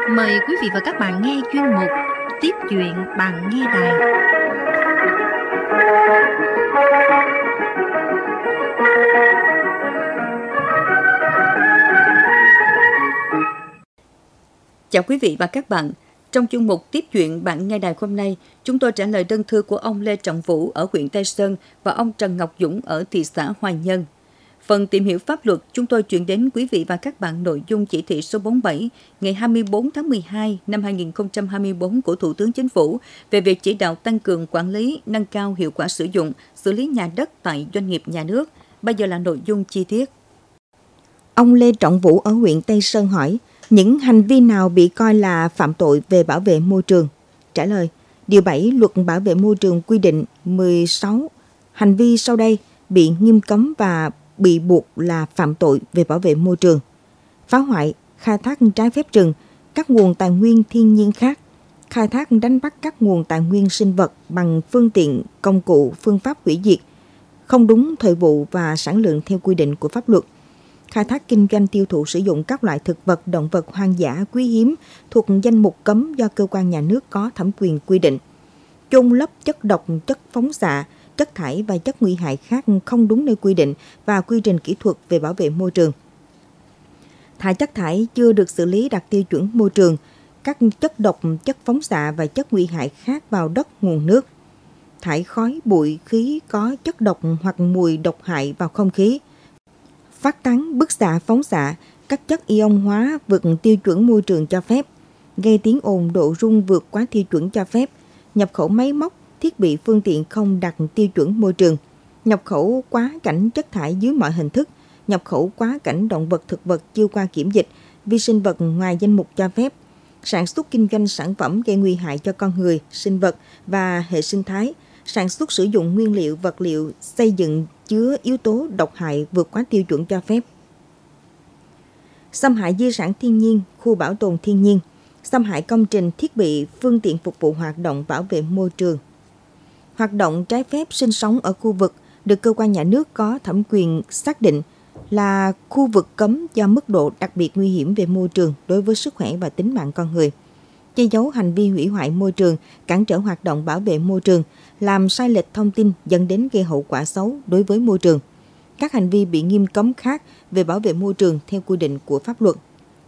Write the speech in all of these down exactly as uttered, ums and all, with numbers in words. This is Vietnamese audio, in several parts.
Mời quý vị và các bạn nghe chuyên mục Tiếp chuyện bạn nghe đài. Chào quý vị và các bạn. Trong chuyên mục Tiếp chuyện bạn nghe đài hôm nay, chúng tôi trả lời đơn thư của ông Lê Trọng Vũ ở huyện Tây Sơn và ông Trần Ngọc Dũng ở thị xã Hoài Nhơn. Phần tìm hiểu pháp luật, chúng tôi chuyển đến quý vị và các bạn nội dung chỉ thị số bốn mươi bảy ngày hai mươi tư tháng mười hai năm hai nghìn không trăm hai mươi tư của Thủ tướng Chính phủ về việc chỉ đạo tăng cường quản lý, nâng cao hiệu quả sử dụng, xử lý nhà đất tại doanh nghiệp nhà nước. Bây giờ là nội dung chi tiết. Ông Lê Trọng Vũ ở huyện Tây Sơn hỏi, những hành vi nào bị coi là phạm tội về bảo vệ môi trường? Trả lời, Điều bảy Luật Bảo vệ môi trường quy định mười sáu hành vi sau đây bị nghiêm cấm và bị buộc là phạm tội về bảo vệ môi trường: phá hoại, khai thác trái phép rừng, các nguồn tài nguyên thiên nhiên khác, khai thác đánh bắt các nguồn tài nguyên sinh vật bằng phương tiện, công cụ, phương pháp hủy diệt, không đúng thời vụ và sản lượng theo quy định của pháp luật, khai thác kinh doanh tiêu thụ sử dụng các loại thực vật, động vật hoang dã quý hiếm thuộc danh mục cấm do cơ quan nhà nước có thẩm quyền quy định, chôn lấp chất độc, chất phóng xạ, chất thải và chất nguy hại khác không đúng nơi quy định và quy trình kỹ thuật về bảo vệ môi trường, thải chất thải chưa được xử lý đạt tiêu chuẩn môi trường, các chất độc, chất phóng xạ và chất nguy hại khác vào đất, nguồn nước, thải khói, bụi, khí có chất độc hoặc mùi độc hại vào không khí, phát tán bức xạ, phóng xạ, các chất ion hóa vượt tiêu chuẩn môi trường cho phép, gây tiếng ồn, độ rung vượt quá tiêu chuẩn cho phép, nhập khẩu máy móc, thiết bị phương tiện không đạt tiêu chuẩn môi trường, nhập khẩu quá cảnh chất thải dưới mọi hình thức, nhập khẩu quá cảnh động vật, thực vật chưa qua kiểm dịch, vi sinh vật ngoài danh mục cho phép, sản xuất kinh doanh sản phẩm gây nguy hại cho con người, sinh vật và hệ sinh thái, sản xuất sử dụng nguyên liệu, vật liệu xây dựng chứa yếu tố độc hại vượt quá tiêu chuẩn cho phép, xâm hại di sản thiên nhiên, khu bảo tồn thiên nhiên, xâm hại công trình, thiết bị, phương tiện phục vụ hoạt động bảo vệ môi trường, hoạt động trái phép sinh sống ở khu vực được cơ quan nhà nước có thẩm quyền xác định là khu vực cấm do mức độ đặc biệt nguy hiểm về môi trường đối với sức khỏe và tính mạng con người, che giấu hành vi hủy hoại môi trường, cản trở hoạt động bảo vệ môi trường, làm sai lệch thông tin dẫn đến gây hậu quả xấu đối với môi trường, các hành vi bị nghiêm cấm khác về bảo vệ môi trường theo quy định của pháp luật.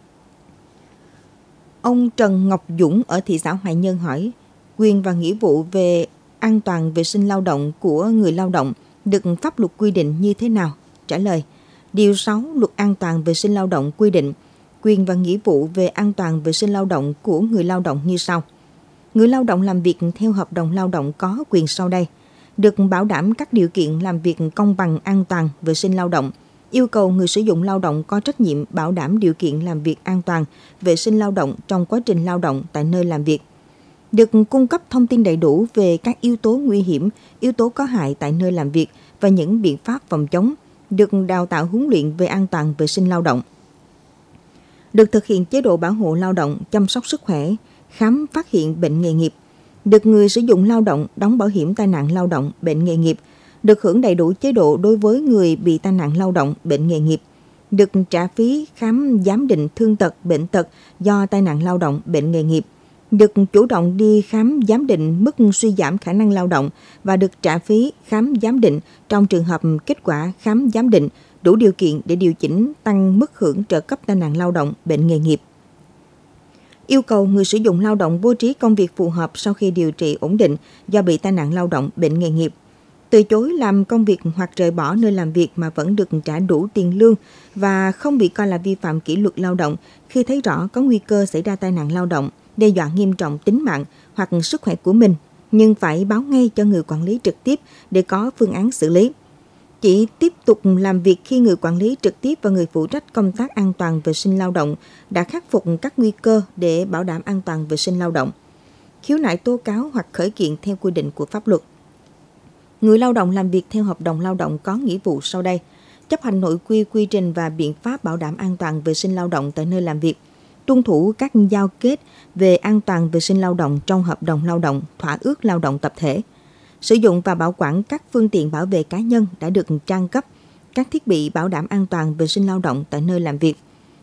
Ông Trần Ngọc Dũng ở thị xã Hoài Nhơn hỏi, quyền và nghĩa vụ về an toàn vệ sinh lao động của người lao động được pháp luật quy định như thế nào? Trả lời, Điều sáu Luật An toàn vệ sinh lao động quy định quyền và nghĩa vụ về an toàn vệ sinh lao động của người lao động như sau. Người lao động làm việc theo hợp đồng lao động có quyền sau đây: được bảo đảm các điều kiện làm việc công bằng, an toàn, vệ sinh lao động, yêu cầu người sử dụng lao động có trách nhiệm bảo đảm điều kiện làm việc an toàn, vệ sinh lao động trong quá trình lao động tại nơi làm việc, được cung cấp thông tin đầy đủ về các yếu tố nguy hiểm, yếu tố có hại tại nơi làm việc và những biện pháp phòng chống, được đào tạo huấn luyện về an toàn vệ sinh lao động, được thực hiện chế độ bảo hộ lao động, chăm sóc sức khỏe, khám phát hiện bệnh nghề nghiệp, được người sử dụng lao động đóng bảo hiểm tai nạn lao động, bệnh nghề nghiệp, được hưởng đầy đủ chế độ đối với người bị tai nạn lao động, bệnh nghề nghiệp, được trả phí khám giám định thương tật, bệnh tật do tai nạn lao động, bệnh nghề nghiệp, được chủ động đi khám giám định mức suy giảm khả năng lao động và được trả phí khám giám định trong trường hợp kết quả khám giám định đủ điều kiện để điều chỉnh tăng mức hưởng trợ cấp tai nạn lao động, bệnh nghề nghiệp. Yêu cầu người sử dụng lao động bố trí công việc phù hợp sau khi điều trị ổn định do bị tai nạn lao động, bệnh nghề nghiệp. Từ chối làm công việc hoặc rời bỏ nơi làm việc mà vẫn được trả đủ tiền lương và không bị coi là vi phạm kỷ luật lao động khi thấy rõ có nguy cơ xảy ra tai nạn lao động, đe dọa nghiêm trọng tính mạng hoặc sức khỏe của mình, nhưng phải báo ngay cho người quản lý trực tiếp để có phương án xử lý. Chỉ tiếp tục làm việc khi người quản lý trực tiếp và người phụ trách công tác an toàn vệ sinh lao động đã khắc phục các nguy cơ để bảo đảm an toàn vệ sinh lao động. Khiếu nại tố cáo hoặc khởi kiện theo quy định của pháp luật. Người lao động làm việc theo hợp đồng lao động có nghĩa vụ sau đây: chấp hành nội quy, quy trình và biện pháp bảo đảm an toàn vệ sinh lao động tại nơi làm việc, tuân thủ các giao kết về an toàn vệ sinh lao động trong hợp đồng lao động, thỏa ước lao động tập thể, sử dụng và bảo quản các phương tiện bảo vệ cá nhân đã được trang cấp, các thiết bị bảo đảm an toàn vệ sinh lao động tại nơi làm việc,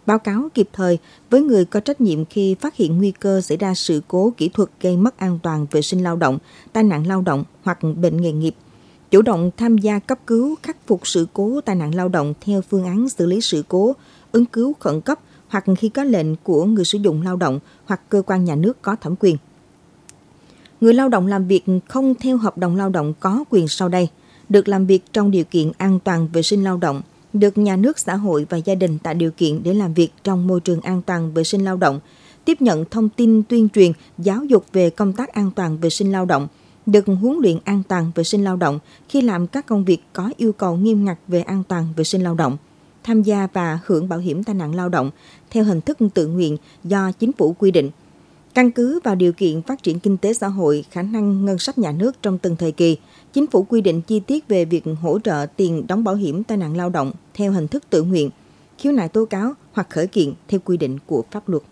báo cáo kịp thời với người có trách nhiệm khi phát hiện nguy cơ xảy ra sự cố kỹ thuật gây mất an toàn vệ sinh lao động, tai nạn lao động hoặc bệnh nghề nghiệp. Chủ động tham gia cấp cứu, khắc phục sự cố tai nạn lao động theo phương án xử lý sự cố, ứng cứu khẩn cấp hoặc khi có lệnh của người sử dụng lao động hoặc cơ quan nhà nước có thẩm quyền. Người lao động làm việc không theo hợp đồng lao động có quyền sau đây: được làm việc trong điều kiện an toàn vệ sinh lao động, được nhà nước, xã hội và gia đình tạo điều kiện để làm việc trong môi trường an toàn vệ sinh lao động, tiếp nhận thông tin tuyên truyền, giáo dục về công tác an toàn vệ sinh lao động, được huấn luyện an toàn vệ sinh lao động khi làm các công việc có yêu cầu nghiêm ngặt về an toàn vệ sinh lao động, tham gia và hưởng bảo hiểm tai nạn lao động theo hình thức tự nguyện do chính phủ quy định. Căn cứ vào điều kiện phát triển kinh tế xã hội, khả năng ngân sách nhà nước trong từng thời kỳ, chính phủ quy định chi tiết về việc hỗ trợ tiền đóng bảo hiểm tai nạn lao động theo hình thức tự nguyện, khiếu nại tố cáo hoặc khởi kiện theo quy định của pháp luật.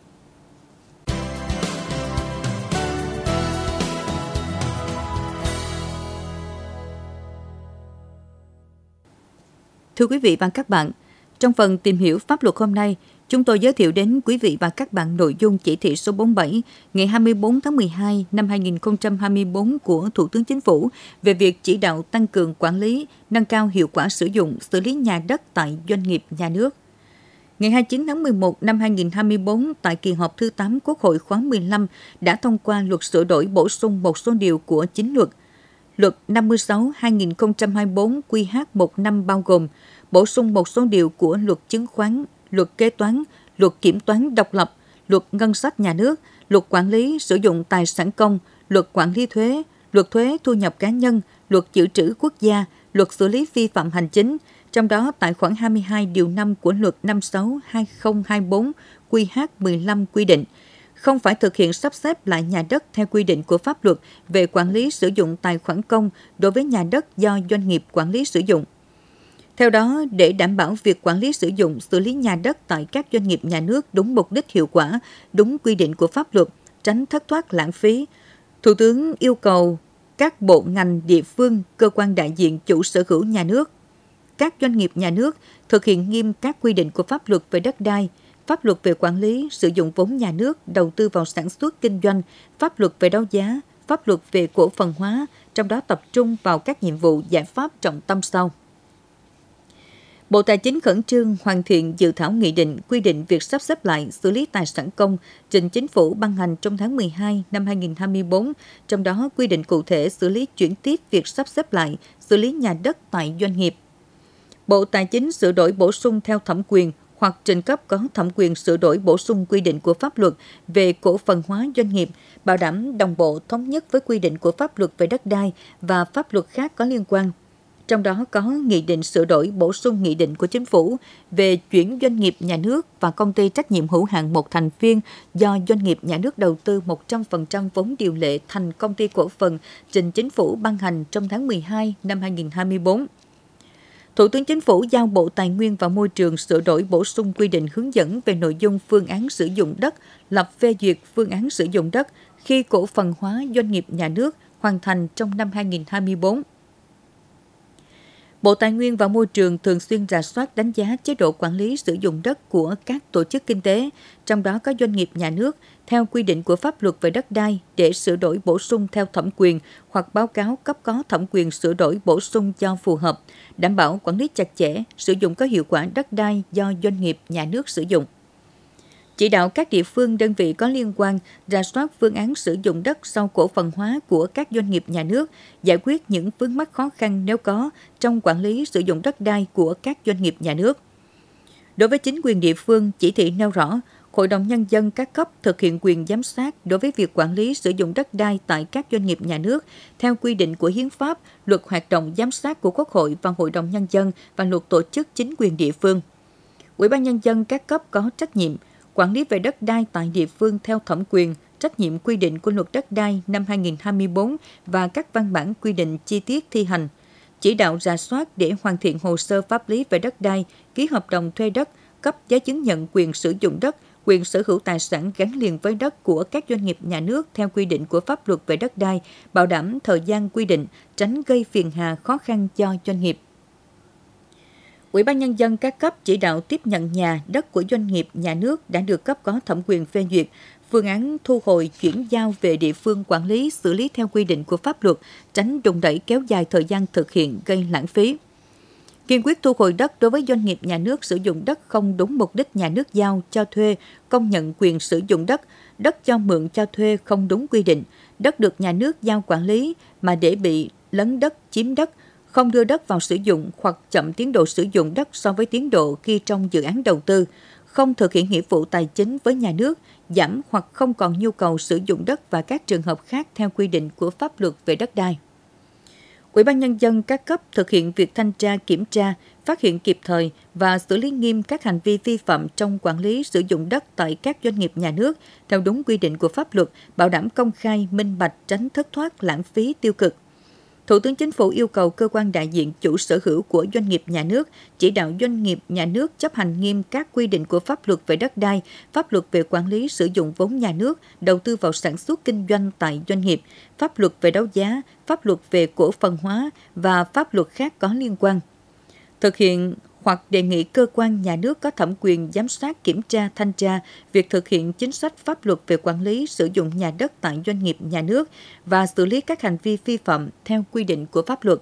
Thưa quý vị và các bạn, trong phần tìm hiểu pháp luật hôm nay, chúng tôi giới thiệu đến quý vị và các bạn nội dung chỉ thị số bốn mươi bảy ngày hai mươi tư tháng mười hai năm hai nghìn không trăm hai mươi tư của Thủ tướng Chính phủ về việc chỉ đạo tăng cường quản lý, nâng cao hiệu quả sử dụng, xử lý nhà đất tại doanh nghiệp nhà nước. Ngày hai mươi chín tháng mười một năm hai nghìn không trăm hai mươi tư, tại kỳ họp thứ tám Quốc hội khóa mười lăm đã thông qua luật sửa đổi bổ sung một số điều của chính luật. Luật năm mươi sáu hai nghìn không trăm hai mươi tư Q H mười lăm bao gồm bổ sung một số điều của luật chứng khoán, luật kế toán, luật kiểm toán độc lập, luật ngân sách nhà nước, luật quản lý sử dụng tài sản công, luật quản lý thuế, luật thuế thu nhập cá nhân, luật dự trữ quốc gia, luật xử lý vi phạm hành chính. Trong đó, tại khoản hai mươi hai điều năm của luật năm mươi sáu hai nghìn không trăm hai mươi tư Q H mười lăm quy định, không phải thực hiện sắp xếp lại nhà đất theo quy định của pháp luật về quản lý sử dụng tài khoản công đối với nhà đất do doanh nghiệp quản lý sử dụng. Theo đó, để đảm bảo việc quản lý sử dụng, xử lý nhà đất tại các doanh nghiệp nhà nước đúng mục đích, hiệu quả, đúng quy định của pháp luật, tránh thất thoát lãng phí, Thủ tướng yêu cầu các bộ ngành, địa phương, cơ quan đại diện chủ sở hữu nhà nước, các doanh nghiệp nhà nước thực hiện nghiêm các quy định của pháp luật về đất đai, pháp luật về quản lý sử dụng vốn nhà nước đầu tư vào sản xuất kinh doanh, pháp luật về đấu giá, pháp luật về cổ phần hóa, trong đó tập trung vào các nhiệm vụ giải pháp trọng tâm sau. Bộ Tài chính khẩn trương hoàn thiện dự thảo nghị định quy định việc sắp xếp lại xử lý tài sản công trình Chính phủ ban hành trong tháng mười hai năm hai nghìn không trăm hai mươi tư, trong đó quy định cụ thể xử lý chuyển tiếp việc sắp xếp lại xử lý nhà đất tại doanh nghiệp. Bộ Tài chính sửa đổi bổ sung theo thẩm quyền hoặc trình cấp có thẩm quyền sửa đổi bổ sung quy định của pháp luật về cổ phần hóa doanh nghiệp, bảo đảm đồng bộ thống nhất với quy định của pháp luật về đất đai và pháp luật khác có liên quan. Trong đó có nghị định sửa đổi bổ sung nghị định của Chính phủ về chuyển doanh nghiệp nhà nước và công ty trách nhiệm hữu hạn một thành viên do doanh nghiệp nhà nước đầu tư một trăm phần trăm vốn điều lệ thành công ty cổ phần trình Chính phủ ban hành trong tháng mười hai năm hai nghìn không trăm hai mươi tư. Thủ tướng Chính phủ giao Bộ Tài nguyên và Môi trường sửa đổi bổ sung quy định hướng dẫn về nội dung phương án sử dụng đất, lập phê duyệt phương án sử dụng đất khi cổ phần hóa doanh nghiệp nhà nước hoàn thành trong năm hai nghìn không trăm hai mươi tư. Bộ Tài nguyên và Môi trường thường xuyên rà soát đánh giá chế độ quản lý sử dụng đất của các tổ chức kinh tế, trong đó có doanh nghiệp nhà nước, theo quy định của pháp luật về đất đai để sửa đổi bổ sung theo thẩm quyền hoặc báo cáo cấp có thẩm quyền sửa đổi bổ sung cho phù hợp, đảm bảo quản lý chặt chẽ, sử dụng có hiệu quả đất đai do doanh nghiệp nhà nước sử dụng. Chỉ đạo các địa phương, đơn vị có liên quan rà soát phương án sử dụng đất sau cổ phần hóa của các doanh nghiệp nhà nước, giải quyết những vướng mắc khó khăn nếu có trong quản lý sử dụng đất đai của các doanh nghiệp nhà nước. Đối với chính quyền địa phương, chỉ thị nêu rõ, Hội đồng Nhân dân các cấp thực hiện quyền giám sát đối với việc quản lý sử dụng đất đai tại các doanh nghiệp nhà nước theo quy định của Hiến pháp, Luật hoạt động giám sát của Quốc hội và Hội đồng Nhân dân và Luật tổ chức chính quyền địa phương. Ủy ban Nhân dân các cấp có trách nhiệm quản lý về đất đai tại địa phương theo thẩm quyền, trách nhiệm quy định của Luật đất đai năm hai nghìn không trăm hai mươi tư và các văn bản quy định chi tiết thi hành, chỉ đạo rà soát để hoàn thiện hồ sơ pháp lý về đất đai, ký hợp đồng thuê đất, cấp giấy chứng nhận quyền sử dụng đất, quyền sở hữu tài sản gắn liền với đất của các doanh nghiệp nhà nước theo quy định của pháp luật về đất đai, bảo đảm thời gian quy định, tránh gây phiền hà khó khăn cho doanh nghiệp. Ủy ban Nhân dân các cấp chỉ đạo tiếp nhận nhà, đất của doanh nghiệp, nhà nước đã được cấp có thẩm quyền phê duyệt, phương án thu hồi chuyển giao về địa phương quản lý, xử lý theo quy định của pháp luật, tránh đùn đẩy kéo dài thời gian thực hiện gây lãng phí. Kiên quyết thu hồi đất đối với doanh nghiệp nhà nước sử dụng đất không đúng mục đích nhà nước giao, cho thuê, công nhận quyền sử dụng đất, đất cho mượn cho thuê không đúng quy định, đất được nhà nước giao quản lý mà để bị lấn đất, chiếm đất, không đưa đất vào sử dụng hoặc chậm tiến độ sử dụng đất so với tiến độ khi trong dự án đầu tư, không thực hiện nghĩa vụ tài chính với nhà nước, giảm hoặc không còn nhu cầu sử dụng đất và các trường hợp khác theo quy định của pháp luật về đất đai. Ủy ban Nhân dân các cấp thực hiện việc thanh tra, kiểm tra, phát hiện kịp thời và xử lý nghiêm các hành vi vi phạm trong quản lý sử dụng đất tại các doanh nghiệp nhà nước theo đúng quy định của pháp luật, bảo đảm công khai, minh bạch, tránh thất thoát, lãng phí, tiêu cực. Thủ tướng Chính phủ yêu cầu cơ quan đại diện chủ sở hữu của doanh nghiệp nhà nước chỉ đạo doanh nghiệp nhà nước chấp hành nghiêm các quy định của pháp luật về đất đai, pháp luật về quản lý sử dụng vốn nhà nước, đầu tư vào sản xuất kinh doanh tại doanh nghiệp, pháp luật về đấu giá, pháp luật về cổ phần hóa và pháp luật khác có liên quan. Thực hiện hoặc đề nghị cơ quan nhà nước có thẩm quyền giám sát, kiểm tra, thanh tra việc thực hiện chính sách pháp luật về quản lý sử dụng nhà đất tại doanh nghiệp nhà nước và xử lý các hành vi vi phạm theo quy định của pháp luật.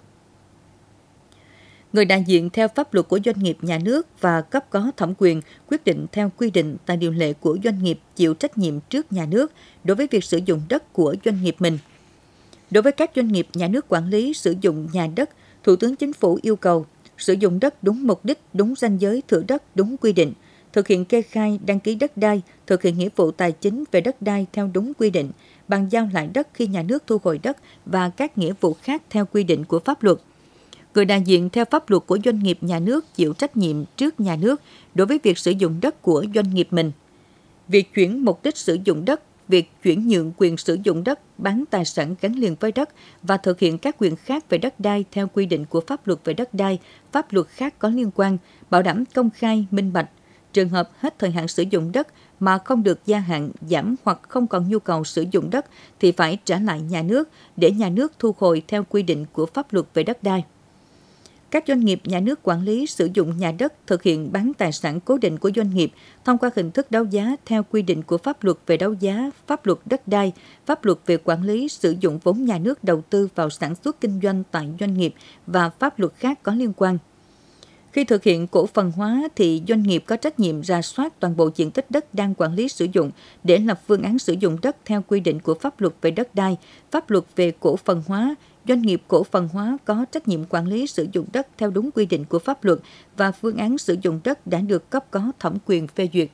Người đại diện theo pháp luật của doanh nghiệp nhà nước và cấp có thẩm quyền quyết định theo quy định tại điều lệ của doanh nghiệp chịu trách nhiệm trước nhà nước đối với việc sử dụng đất của doanh nghiệp mình. Đối với các doanh nghiệp nhà nước quản lý sử dụng nhà đất, Thủ tướng Chính phủ yêu cầu sử dụng đất đúng mục đích, đúng ranh giới thửa đất, đúng quy định, thực hiện kê khai, đăng ký đất đai, thực hiện nghĩa vụ tài chính về đất đai theo đúng quy định, bàn giao lại đất khi nhà nước thu hồi đất và các nghĩa vụ khác theo quy định của pháp luật. Người đại diện theo pháp luật của doanh nghiệp nhà nước chịu trách nhiệm trước nhà nước đối với việc sử dụng đất của doanh nghiệp mình. Việc chuyển mục đích sử dụng đất, việc chuyển nhượng quyền sử dụng đất, bán tài sản gắn liền với đất và thực hiện các quyền khác về đất đai theo quy định của pháp luật về đất đai, pháp luật khác có liên quan, bảo đảm công khai, minh bạch. Trường hợp hết thời hạn sử dụng đất mà không được gia hạn, giảm hoặc không còn nhu cầu sử dụng đất thì phải trả lại nhà nước để nhà nước thu hồi theo quy định của pháp luật về đất đai. Các doanh nghiệp nhà nước quản lý sử dụng nhà đất thực hiện bán tài sản cố định của doanh nghiệp thông qua hình thức đấu giá theo quy định của pháp luật về đấu giá, pháp luật đất đai, pháp luật về quản lý sử dụng vốn nhà nước đầu tư vào sản xuất kinh doanh tại doanh nghiệp và pháp luật khác có liên quan. Khi thực hiện cổ phần hóa thì doanh nghiệp có trách nhiệm rà soát toàn bộ diện tích đất đang quản lý sử dụng để lập phương án sử dụng đất theo quy định của pháp luật về đất đai, pháp luật về cổ phần hóa. Doanh nghiệp cổ phần hóa có trách nhiệm quản lý sử dụng đất theo đúng quy định của pháp luật và phương án sử dụng đất đã được cấp có thẩm quyền phê duyệt.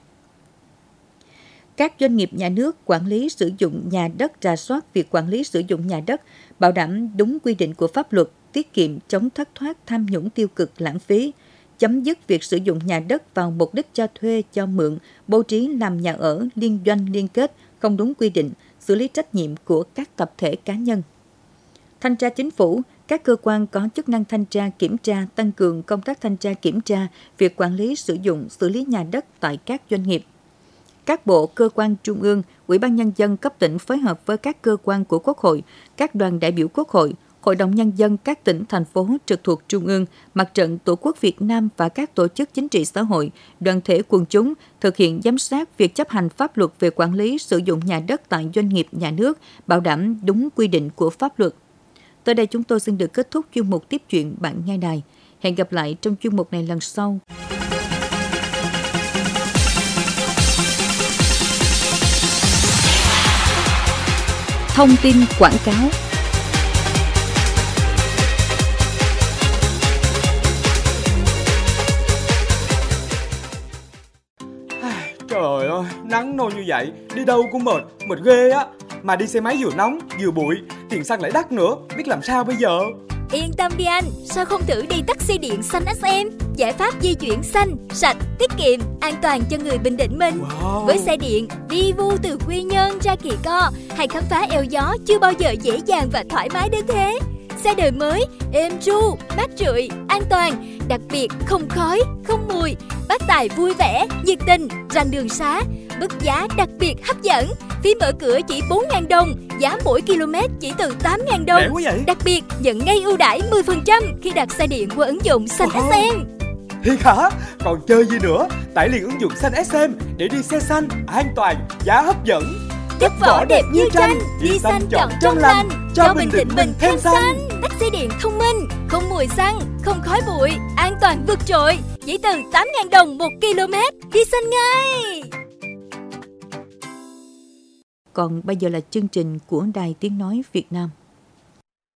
Các doanh nghiệp nhà nước quản lý sử dụng nhà đất rà soát việc quản lý sử dụng nhà đất, bảo đảm đúng quy định của pháp luật, tiết kiệm, chống thất thoát, tham nhũng tiêu cực, lãng phí, chấm dứt việc sử dụng nhà đất vào mục đích cho thuê, cho mượn, bố trí làm nhà ở, liên doanh, liên kết, không đúng quy định, xử lý trách nhiệm của các tập thể cá nhân. Thanh tra Chính phủ, các cơ quan có chức năng thanh tra, kiểm tra, tăng cường công tác thanh tra, kiểm tra, việc quản lý sử dụng, xử lý nhà đất tại các doanh nghiệp. Các bộ, cơ quan trung ương, Ủy ban Nhân dân cấp tỉnh phối hợp với các cơ quan của Quốc hội, các đoàn đại biểu Quốc hội, Hội đồng Nhân dân các tỉnh, thành phố trực thuộc Trung ương, Mặt trận Tổ quốc Việt Nam và các tổ chức chính trị xã hội, đoàn thể quần chúng thực hiện giám sát việc chấp hành pháp luật về quản lý sử dụng nhà đất tại doanh nghiệp nhà nước, bảo đảm đúng quy định của pháp luật. Tới đây chúng tôi xin được kết thúc chuyên mục tiếp chuyện bạn nghe đài. Hẹn gặp lại trong chuyên mục này lần sau. Thông tin quảng cáo. Trời ơi, nắng nôi như vậy, đi đâu cũng mệt, mệt ghê á. Mà đi xe máy vừa nóng, vừa bụi, tiền xăng lại đắt nữa, biết làm sao bây giờ? Yên tâm đi anh, sao không thử đi taxi điện xanh ét em? Giải pháp di chuyển xanh, sạch, tiết kiệm, an toàn cho người Bình Định mình. Wow. Với xe điện, đi vu từ Quy Nhơn ra Kỳ Co hay khám phá eo gió chưa bao giờ dễ dàng và thoải mái đến thế. Xe đời mới, êm ru, mát rượi, an toàn, đặc biệt không khói, không mùi, bác tài vui vẻ, nhiệt tình, rành đường xá, mức giá đặc biệt hấp dẫn. Phí mở cửa chỉ bốn nghìn đồng, giá mỗi km chỉ từ tám nghìn đồng. Rẻ quá vậy? Đặc biệt nhận ngay ưu đãi mười phần trăm khi đặt xe điện qua ứng dụng xanh Wow. ét em. Thiệt hả? Còn chơi gì nữa? Tải liền ứng dụng Xanh ét em để đi xe xanh, an toàn, giá hấp dẫn. Chất vỏ đẹp như tranh, đi xanh chọn trong lành, cho Bình Định mình thêm xanh. Taxi điện thông minh, không mùi xăng, không khói bụi, an toàn vượt trội. Chỉ từ tám nghìn đồng một km, đi xanh ngay. Còn bây giờ là chương trình của Đài Tiếng Nói Việt Nam.